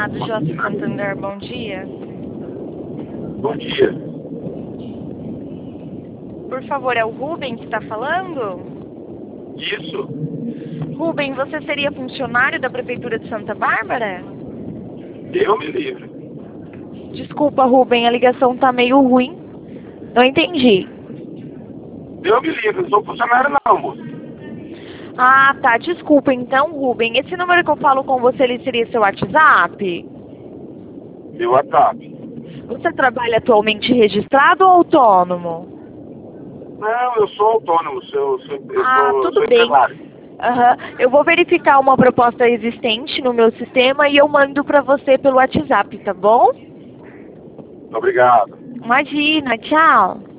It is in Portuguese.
da do J. Santander, bom dia. Bom dia. Por favor, é o Rubem que está falando? Isso. Rubem, você seria funcionário da Prefeitura de Santa Bárbara? Eu me livre. Desculpa, Rubem, a ligação tá meio ruim. Não entendi. Eu me livre, não sou funcionário não, moço. Ah, tá. Desculpa, então, Rubem. Esse número que eu falo com você, ele seria seu WhatsApp? Meu WhatsApp. Você trabalha atualmente registrado ou autônomo? Não, eu sou autônomo, eu Tudo sou bem. empresário. Aham. Eu vou verificar uma proposta existente no meu sistema e eu mando para você pelo WhatsApp, tá bom? Obrigado. Imagina, tchau.